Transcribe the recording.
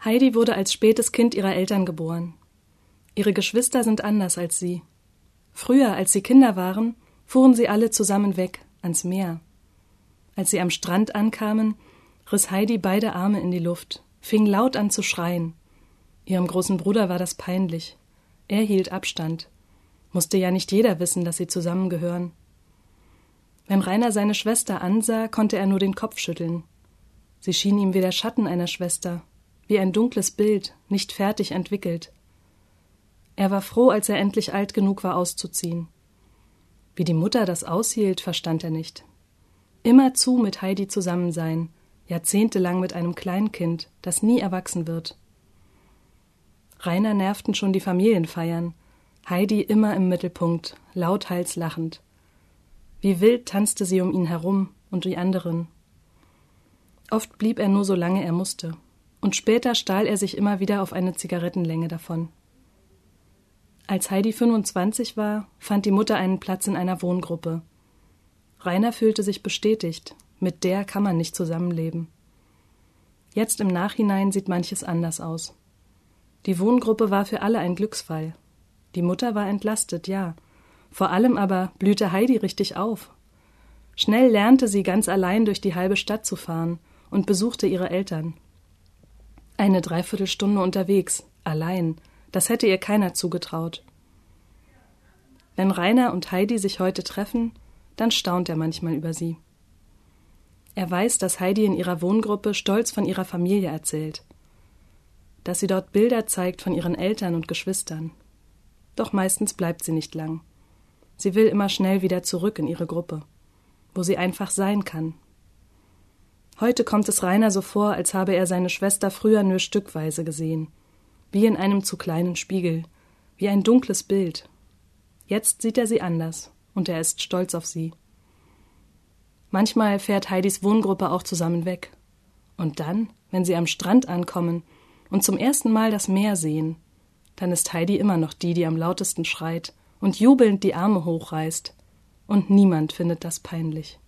Heidi wurde als spätes Kind ihrer Eltern geboren. Ihre Geschwister sind anders als sie. Früher, als sie Kinder waren, fuhren sie alle zusammen weg, ans Meer. Als sie am Strand ankamen, riss Heidi beide Arme in die Luft, fing laut an zu schreien. Ihrem großen Bruder war das peinlich. Er hielt Abstand. Musste ja nicht jeder wissen, dass sie zusammengehören. Wenn Rainer seine Schwester ansah, konnte er nur den Kopf schütteln. Sie schien ihm wie der Schatten einer Schwester, wie ein dunkles Bild, nicht fertig entwickelt. Er war froh, als er endlich alt genug war, auszuziehen. Wie die Mutter das aushielt, verstand er nicht. Immerzu mit Heidi zusammen sein, jahrzehntelang mit einem Kleinkind, das nie erwachsen wird. Rainer nervten schon die Familienfeiern, Heidi immer im Mittelpunkt, lauthals lachend. Wie wild tanzte sie um ihn herum und die anderen. Oft blieb er nur so lange er musste, und später stahl er sich immer wieder auf eine Zigarettenlänge davon. Als Heidi 25 war, fand die Mutter einen Platz in einer Wohngruppe. Rainer fühlte sich bestätigt, mit der kann man nicht zusammenleben. Jetzt im Nachhinein sieht manches anders aus. Die Wohngruppe war für alle ein Glücksfall. Die Mutter war entlastet, ja. Vor allem aber blühte Heidi richtig auf. Schnell lernte sie ganz allein durch die halbe Stadt zu fahren und besuchte ihre Eltern. Eine Dreiviertelstunde unterwegs, allein, das hätte ihr keiner zugetraut. Wenn Rainer und Heidi sich heute treffen, dann staunt er manchmal über sie. Er weiß, dass Heidi in ihrer Wohngruppe stolz von ihrer Familie erzählt, dass sie dort Bilder zeigt von ihren Eltern und Geschwistern. Doch meistens bleibt sie nicht lang. Sie will immer schnell wieder zurück in ihre Gruppe, wo sie einfach sein kann. Heute kommt es Rainer so vor, als habe er seine Schwester früher nur stückweise gesehen, wie in einem zu kleinen Spiegel, wie ein dunkles Bild. Jetzt sieht er sie anders, und er ist stolz auf sie. Manchmal fährt Heidis Wohngruppe auch zusammen weg. Und dann, wenn sie am Strand ankommen und zum ersten Mal das Meer sehen, dann ist Heidi immer noch die, die am lautesten schreit und jubelnd die Arme hochreißt. Und niemand findet das peinlich.